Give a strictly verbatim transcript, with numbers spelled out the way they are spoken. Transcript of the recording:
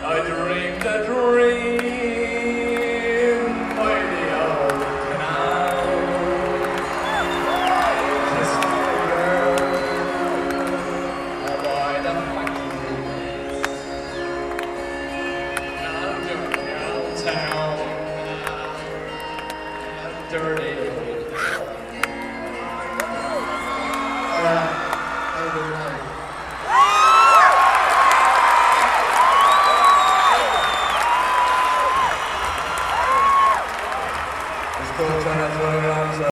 I dreamed a dream by the old canal. Kissed a girl by the factories. Now doing the old town, dirty old town. Uh, I don't know. Let's go, try not to run around.